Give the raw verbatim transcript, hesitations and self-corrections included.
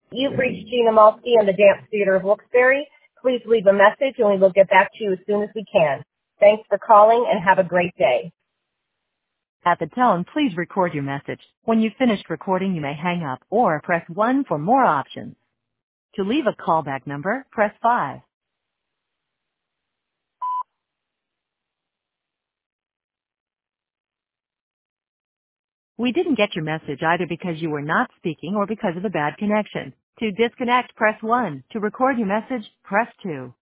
You've reached Gina Malski in the Dance Theater of Wilkes-Barre. Please leave a message and we will get back to you as soon as we can. Thanks for calling and have a great day. At the tone, please record your message. When you've finished recording, you may hang up or press one for more options. To leave a callback number, press five. We didn't get your message either because you were not speaking or because of a bad connection. To disconnect, press one. To record your message, press two.